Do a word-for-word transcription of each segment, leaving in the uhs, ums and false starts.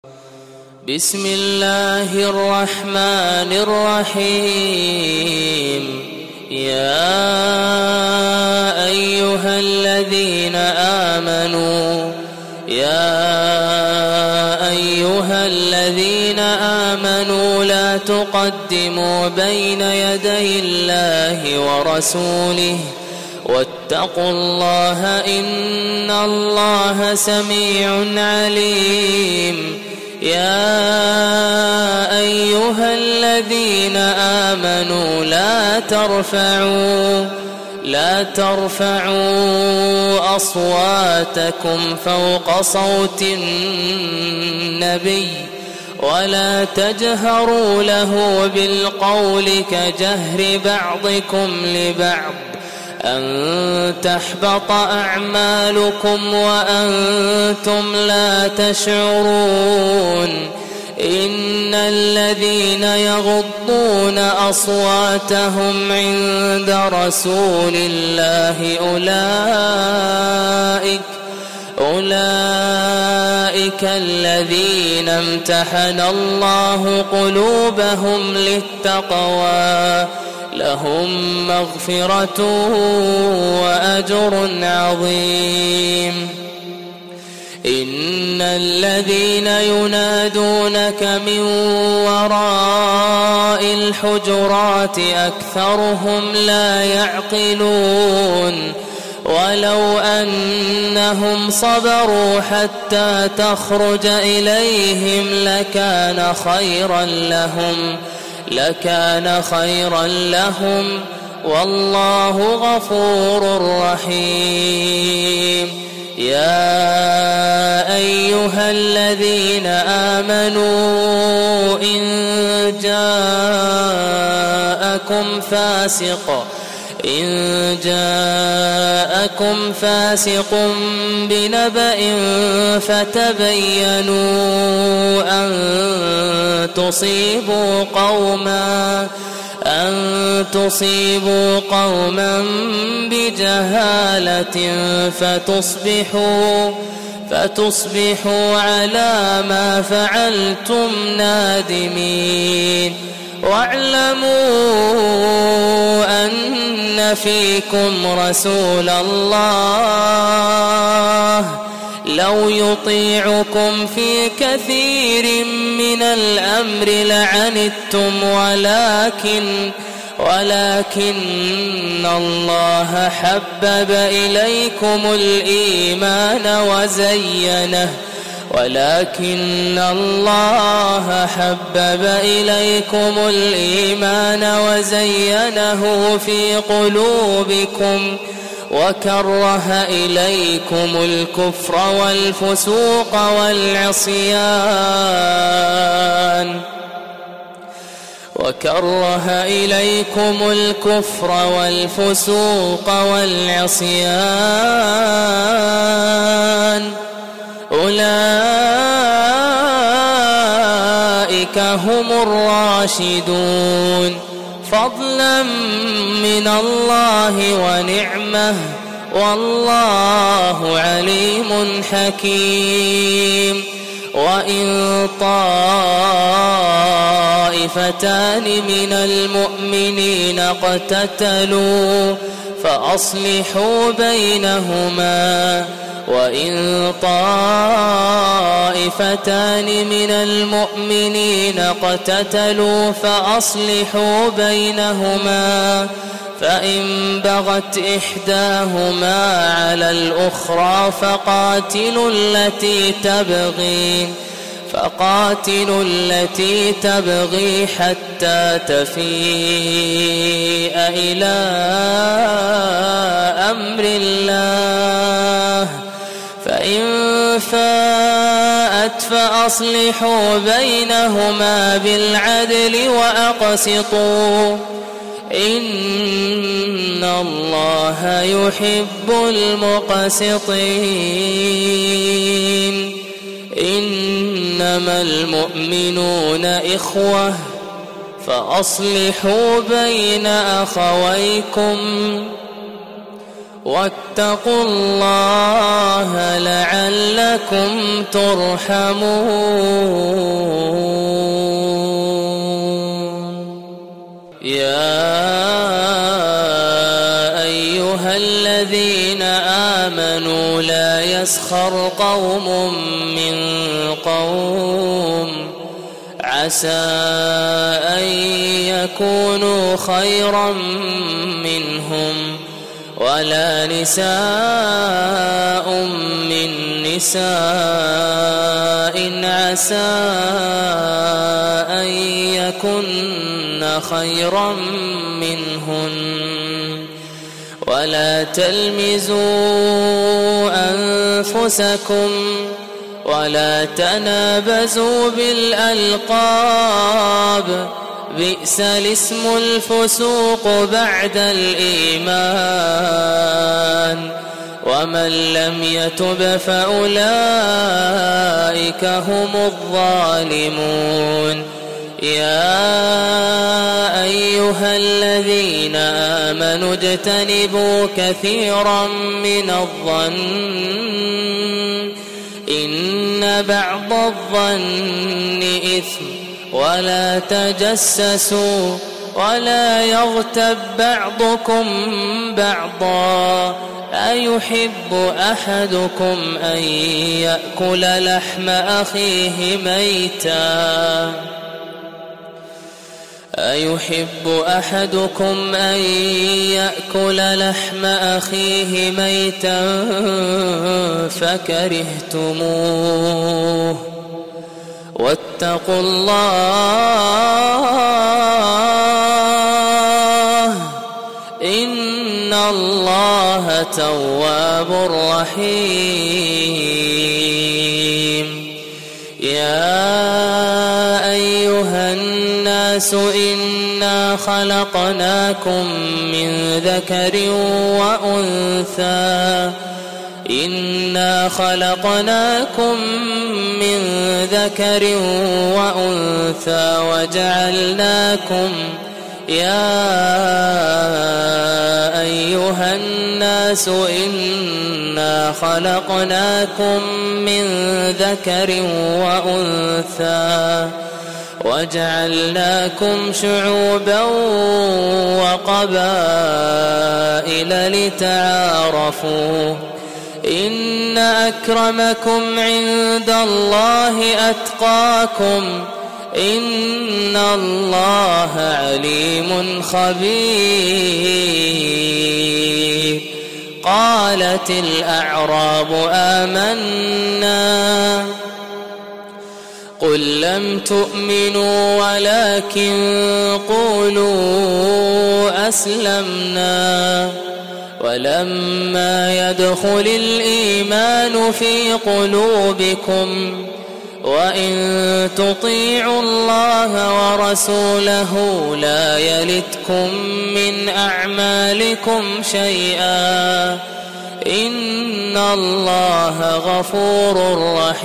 بسم الله الرحمن الرحيم. يا أيها الذين آمنوا يا أيها الذين آمنوا لا تقدموا بين يدي الله ورسوله واتقوا الله إن الله سميع عليم. يا أيها الذين آمنوا لا ترفعوا لا ترفعوا أصواتكم فوق صوت النبي ولا تجهروا له بالقول كجهر بعضكم لبعض أن تحبط أعمالكم وأنتم لا تشعرون. إن الذين يغضون أصواتهم عند رسول الله أولئك أولئك الذين امتحن الله قلوبهم للتقوى لهم مغفرة وأجر عظيم. إن الذين ينادونك من وراء الحجرات أكثرهم لا يعقلون. ولو أنهم صبروا حتى تخرج إليهم لكان خيرا لهم لكان خيرا لهم والله غفور رحيم. يا أيها الذين آمنوا إن جاءكم فاسق إن جاءكم فاسق بنبأ فتبينوا أن تصيبوا قوما أن تصيبوا قوما بجهالة فتصبحوا فتصبحوا على ما فعلتم نادمين. واعلموا أن فيكم رسول الله لو يطيعكم في كثير من الأمر لعنتم ولكن ولكن الله حبب إليكم الإيمان وزينه ولكن الله حبب إليكم الإيمان وزينه في قلوبكم وكره إليكم الكفر والفسوق والعصيان وكره إليكم الكفر والفسوق والعصيان أولئك هم الراشدون فضلا من الله ونعمه والله عليم حكيم. وإن طائفتان من المؤمنين اقتتلوا فأصلحوا بينهما وإن طائفتان من المؤمنين اقتتلوا فأصلحوا بينهما فإن بغت إحداهما على الأخرى فقاتلوا التي تبغي فقاتلوا التي تبغي حتى تفيء إلى أمر الله فإن فاءت فأصلحوا بينهما بالعدل وأقسطوا إن الله يحب المقسطين. إنما المؤمنون إخوة فأصلحوا بين أخويكم واتقوا الله لعلكم ترحمون. يا أيها الذين آمنوا لا يسخر قوم من قوم عسى أن يكونوا خيرا منهم ولا نساء من نساء عسى أن يكن خيرا منهن ولا تلمزوا أنفسكم ولا تنابزوا بالألقاب بئس الاسم الفسوق بعد الإيمان ومن لم يتب فأولئك هم الظالمون. يا أيها الذين آمنوا اجتنبوا كثيرا من الظن إن بعض الظن إثم ولا تجسسوا ولا يغتب بعضكم بعضا أيحب أحدكم أن يأكل لحم أخيه ميتا أيحب أحدكم أن يأكل لحم أخيه ميتا فكرهتموه واتقوا الله إن الله تواب رحيم. يا أيها الناس إنا خلقناكم من ذكر وأنثى إنا خلقناكم من ذكر وأنثى وجعلناكم يا أيها الناس إنا خلقناكم من ذكر وأنثى وجعلناكم شعوبا وقبائل لتعارفوا إن أكرمكم عند الله أتقاكم إن الله عليم خبير. قالت الأعراب آمنا قل لم تؤمنوا ولكن قولوا أسلمنا ولما يدخل الإيمان في قلوبكم وإن تطيعوا الله ورسوله لا يلتكم من أعمالكم شيئا إن الله غفور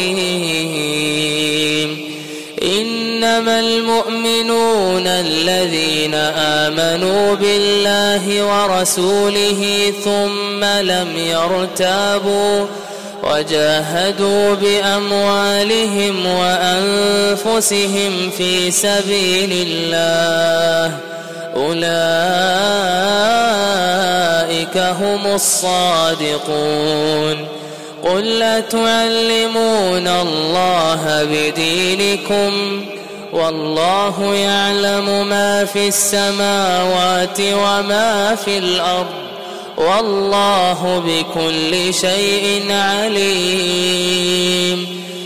رحيم. إنما المؤمنون الذين آمنوا بالله ورسوله ثم لم يرتابوا وجاهدوا بأموالهم وأنفسهم في سبيل الله أولئك هم الصادقون. قل أتعلمون الله بدينكم والله يعلم ما في السماوات وما في الأرض والله بكل شيء عليم.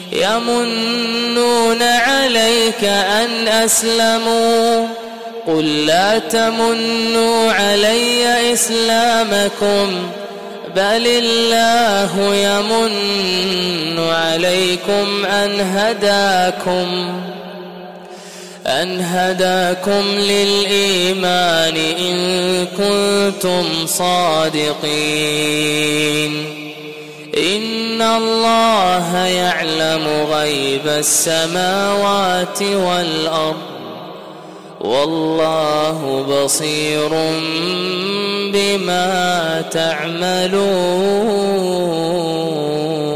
يمنون عليك أن أسلموا قل لا تمنوا علي إسلامكم بل الله يمن عليكم أن هداكم أن هداكم للإيمان إن كنتم صادقين. إن الله يعلم غيب السماوات والأرض والله بصير بما تعملون.